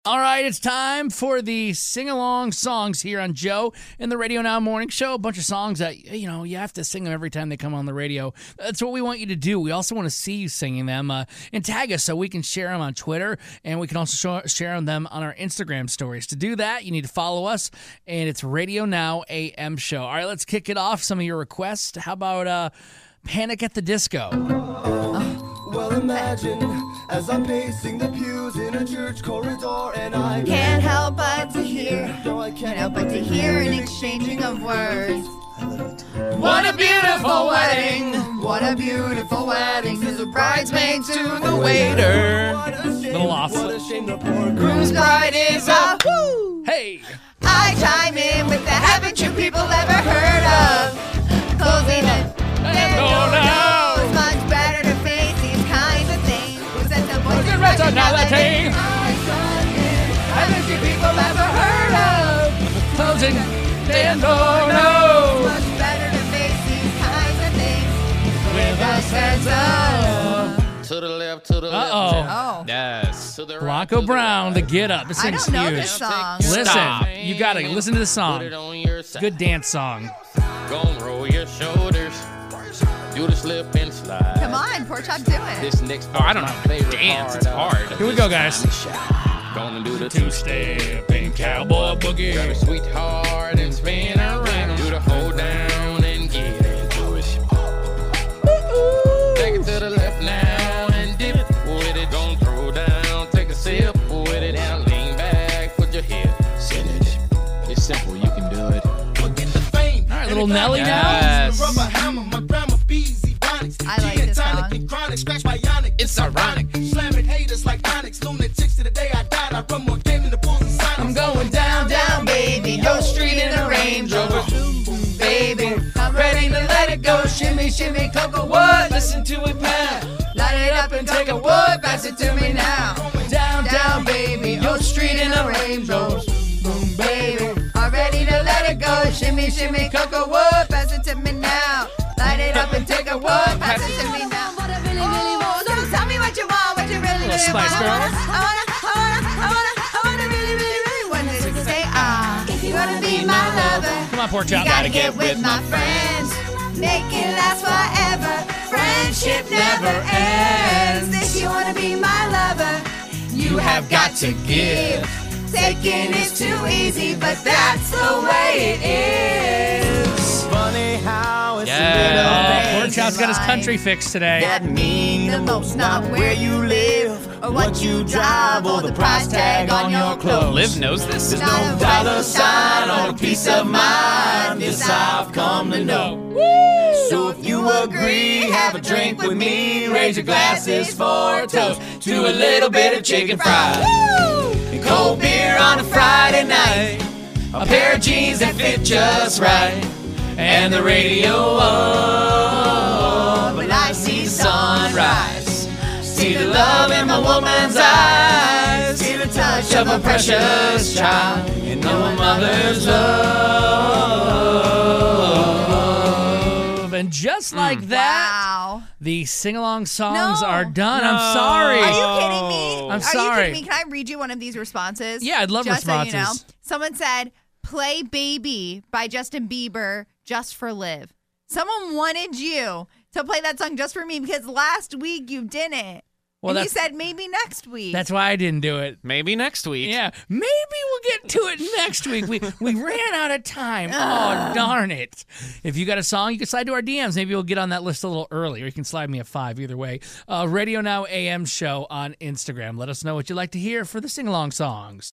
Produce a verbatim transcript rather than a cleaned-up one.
All right, it's time for the sing-along songs here on Joe in the Radio Now Morning Show. A bunch of songs that, you know, you have to sing them every time they come on the radio. That's what we want you to do. We also want to see you singing them uh, and tag us so we can share them on Twitter, and we can also show, share them on our Instagram stories. To do that, you need to follow us, and it's Radio Now A M Show. All right, let's kick it off. Some of your requests. How about uh, Panic at the Disco? Well, imagine as I'm pacing the pews in a church corridor, and I can't help but to hear, no, I can't help but to hear an exchanging of words. What a beautiful wedding! What a beautiful wedding! Says the bridesmaid to the waiter. Little off. What a shame the poor Whose bride is a whoo? Hey! I chime in with the haven't you people ever heard of? Closing it. No, no! It's much better to face these kinds of things. With sense of voice and rationality. I chime in. Haven't you people ever heard of? Closing. Dan, no, It's no! much better to face these kinds of things with a sense of. To the left, to the left. Uh-oh. Oh. Yes. To the right, to Blanco the Brown, the right. Get Up. This I thing's don't know huge. this song. Listen, Stop. you gotta listen to the Put song. it on your side. Good dance song. Gon' roll your shoulders. Do the slip and slide. Come on, Pork Chop, do it. This next Oh, I don't part's know. my favorite Dance, part it's of hard. Here we go, guys. this shot. Gonna do the Two-step and cowboy Grab a boogie. sweetheart and spin around. Do the hold down and get into it. Take it to the left now and dip with it. Don't throw down, take a sip with it. Now lean back, put your head in it. It's simple, you can do it. All right, little Nelly now. Yes. I like this song. It's ironic. Slamming haters like Onyx, lunatics to the day I died. I run more game than the Bulls and Sonics. I'm going down, down, baby. Yo Street in a Range Rover. Boom, boom, baby. I'm ready to let it go. Shimmy, shimmy, cocoa wood. Listen to it pound. Light it up and take a wood. Pass it to me now. Down, down, baby. Yo Street in a Range Rover. Boom, baby. I'm ready to let it go. Shimmy, shimmy, cocoa wood. Pass it to me now. Light it up and take a wood. Pass it to me now. Oh, so tell me what you want, what you really, really Spice want. Girls. I wanna, I wanna, I wanna, I wanna really, really, really want this to say ah. If you wanna be my lover, Come on, Pork you Chop. gotta get with my friends. Make it last forever. Friendship never ends. If you wanna be my lover, you have got to give. Taking is too easy, but that's the way it is. Funny how it's Yeah. Oh, Pork Chop's got his country fix today. That mean the most, not where you live, or what you drive, or the price tag on your clothes. Liv knows this. There's no dollar sign or a peace of mind. This I've come to know. So if you agree, have a drink with me. Raise your glasses for a toast to a little bit of chicken fried. And cold beer on a Friday night. A pair of jeans that fit just right. And the radio on. But I see sunrise. See the love in my woman's eyes. See the touch of a precious child. And know a mother's love. And just like that, Wow. the sing-along songs No. are done. No. I'm sorry. Are you kidding me? I'm Are sorry. you kidding me? Can I read you one of these responses? Yeah, I'd love just responses. So you know. Someone said, play Baby by Justin Bieber just for Liv. Someone wanted you to play that song just for me because last week you didn't. Well, and you that's- said maybe next week. That's why I didn't do it. Maybe next week. Yeah, maybe we'll get to it next week. We we ran out of time. Oh, darn it. If you got a song, you can slide to our D Ms. Maybe we'll get on that list a little early, or you can slide me a five either way. Uh, Radio Now A M Show on Instagram. Let us know what you'd like to hear for the sing-along songs.